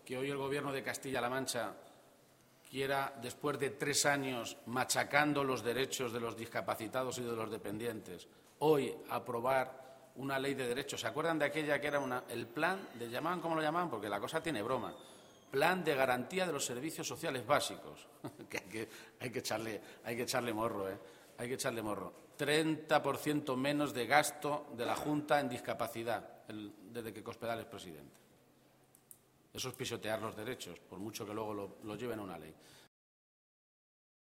que hoy el Gobierno de Castilla-La Mancha quiera, después de 3 años machacando los derechos de los discapacitados y de los dependientes, hoy aprobar una ley de derechos. ¿Se acuerdan de aquella que era el plan, le llamaban como lo llamaban? Porque la cosa tiene broma. Plan de garantía de los servicios sociales básicos. que hay que echarle morro, ¿eh? Hay que echarle morro. 30% menos de gasto de la Junta en discapacidad desde que Cospedal es presidente. Eso es pisotear los derechos, por mucho que luego lo lleven a una ley.